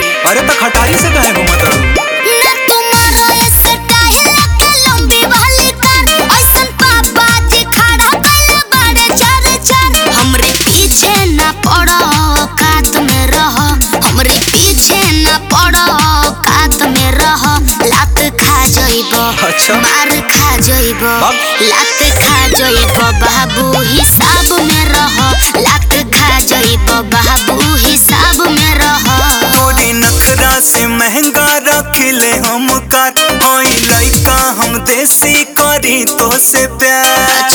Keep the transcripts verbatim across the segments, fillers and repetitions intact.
अरे तो खटारी से काहे घूमत रहू? ना तुम्हारा स्टाइल के लंबी वाली कार ऐसन पापा जी खड़ा कइले बड़े चार चार हमरे पीछे ना पड़ो कात में रह हमरे पीछे ना पड़ो कात में रह लात खा जइबो अच्छा। मार खा जइबो लात खा जइबो बाबू हिसाब में रह लात खा जइबो बाबू हिसाब में रह तोरी नखरा से महंगा रखिले हम कार ओई लइका हम देसी करी तो से प्यार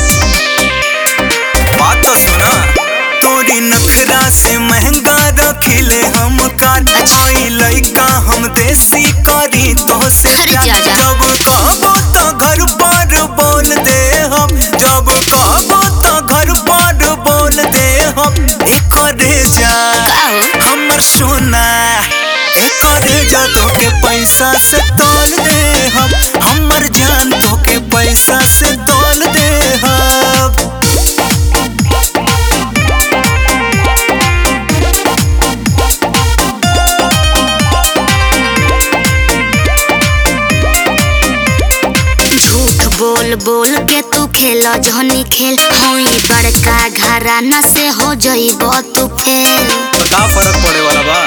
बात तो सुना तोरी नखरा से महंगा रखिले हम कार ओई लइका हम देसी करी तो से प्यार जब कहबो तो घर पर बोल दे हम जब कहबो तो घर पर बोल दे हम एकरे जा हमर सोना एकरे जा तोके पैसा से तोल दे हम हमर जान तोके पैसा से तोल दे हम बोल बोल के तू खेला जहनी खेल होई बड़का घराना से हो जइबो तू फेल तो का फर्क पड़े वाला बा?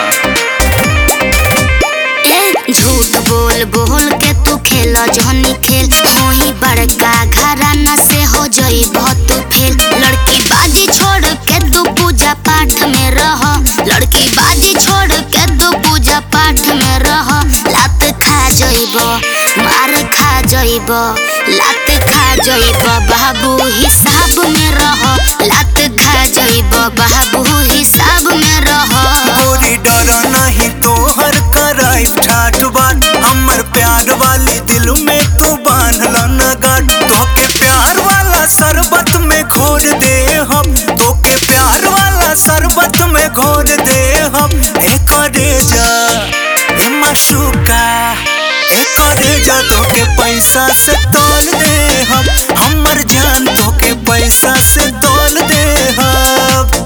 ए झूठ बोल बोल के तू खेला जहनी खेल होई बड़का घराना से हो जइबो तू फेल लड़की बाजी छोड़ के तू पूजा पाठ में रह लड़की बाजी छोड़ के तू पूजा पाठ में रह लात खा जइबो मार खा जइबो लात खा जइबो बाबू हिसाब में रह लात खा जइबो बाबू हिसाब में रह गोरी डरा नहीं तोहर कराई ठाठ बात हमर प्यार वाली दिल में तू बांधल न गाट तोके प्यार वाला शरबत में घोर दे हम तोके प्यार वाला शरबत में घोर दे हम एकरे जा ए माशूका एकरे जा तोके पैसा से तोल दे हम हमर जान तोके पैसा से तोल दे हम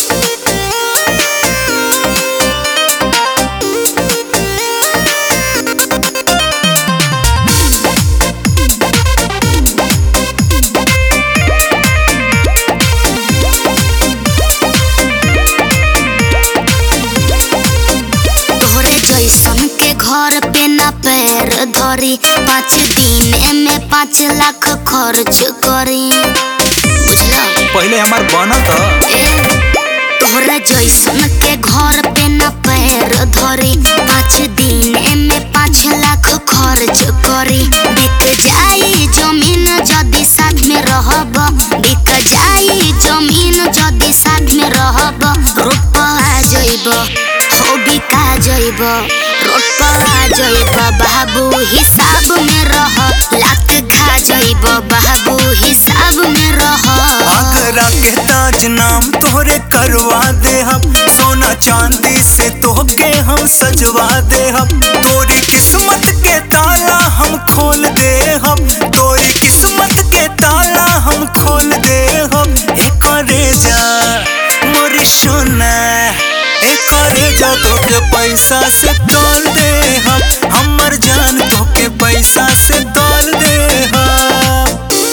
जैसन के घर पे ना पैर धरी पाँच दिन में पाँच लाख खर्च करी बुझला पहले हमार बनत तोहरा जैसन के घर पे ना पैर धरी पाँच दिन में पाँच लाख खर्च करी बिक जाई जमीन जदी साथ में रहब बिक जाई जमीन जदी साथ में रहब रोड पर आ जइब हो बिका जइब रोड पर आ जइब बाबू हिसाब में रह लात खा जइब बाबू हिसाब में रह आगरा के ताज नाम तोहरे करवा दे हम सोना चांदी से तोहके हम सजवा दे हम तोरी किस्मत के ताला हम खोल दे हम तोरी किस्मत के ताला हम खोल दे हम एकरे जा मोरी सोना एकरे जा तोके पैसा से तोल दे हम हमर जान तोके पैसा से तोल दे हम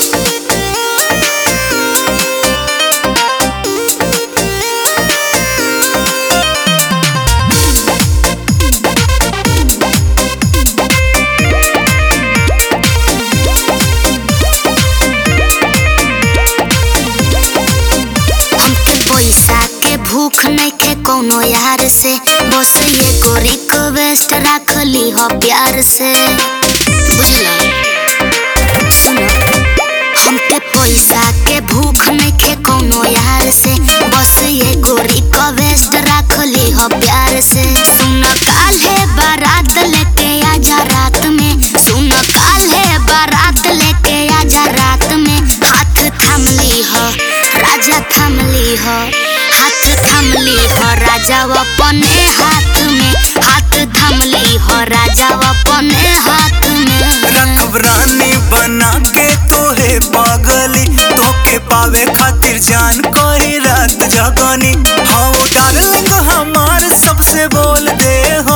भूख नहीं के कोनो यार से बस एगो रिक्वेस्ट रख ली हो प्यार से बुझला सुनो हमके पैसा के भूख नहीं के कोनो यार से बस एगो रिक्वेस्ट रख ली हो प्यार से सुन काल्हे बारात लेके आजा रात में सुन काल्हे बारात लेके आजा रात में हाथ थाम ली हो राजा थाम ली हो हाथ थामली हो राजा अपने हाथ में हाथ थामली हो राजा अपने हाथ में रखब रानी बना के तोहे पागली तोके पावे खातिर जान कोई रात जगनी हाँ डार्लिंग हमार सबसे बोल दे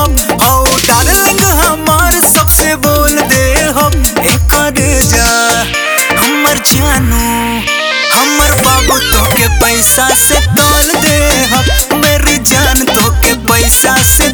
कहबू तो के पैसा से तौल दे हम, मेरी जान तो के पैसा से